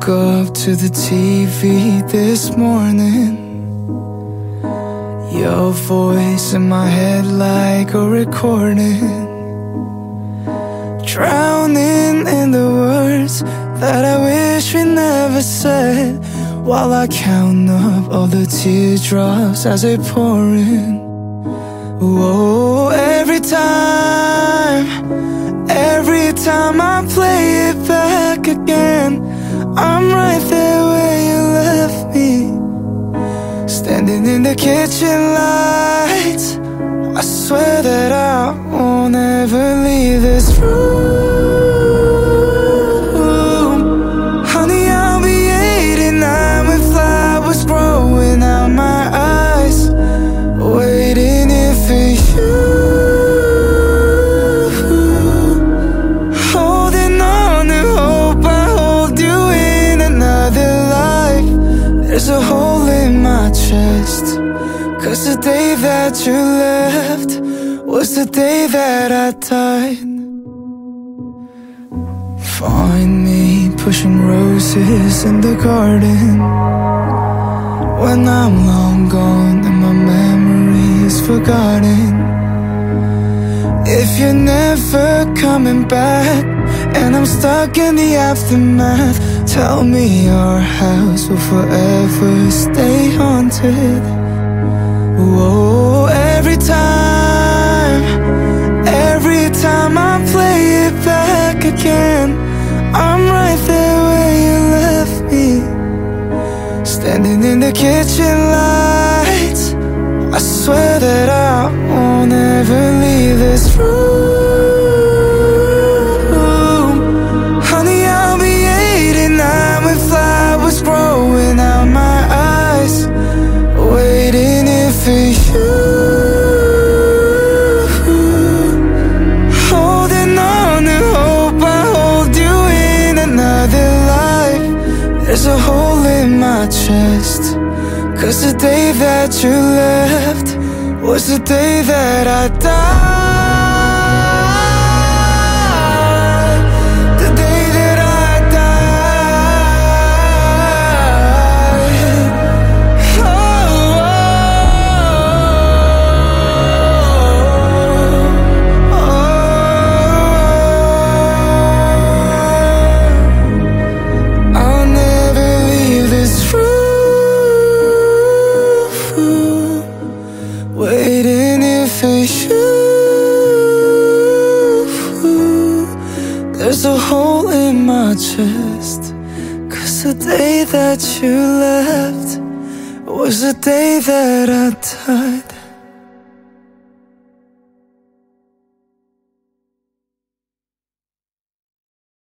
woke up to the TV this morning. Your voice in my head like a recording, drowning in the words that I wish we never said, while I count up all the teardrops as they pour in. Whoa, every time I play it back again, I'm right there where you left me, standing in the kitchen lights. I swear that I won't ever leave this room. Honey, I'll be 89 with flowers growing out my eyes, waiting here for you. Holding on to hope I hold you in another life. There's a hole in my chest, 'cause the day that you left was the day that I died. Find me pushing roses in the garden when I'm long gone and my memory is forgotten. If you're never coming back and I'm stuck in the aftermath, tell me our house will forever stay haunted. Whoa, every time I play it back again, I'm right there where you left me, standing in the kitchen lights. I swear that I won't ever leave this room. Honey, I'll be 89 with flowers growing out my eyes, waiting here for you. Holding on to hope I hold you in another life. There's a hole in my chest, 'cause the day that you left was the day that I died. The day that I died. I'll never leave this room, waiting here for you. There's a hole in my chest, 'cause the day that you left was the day that I died.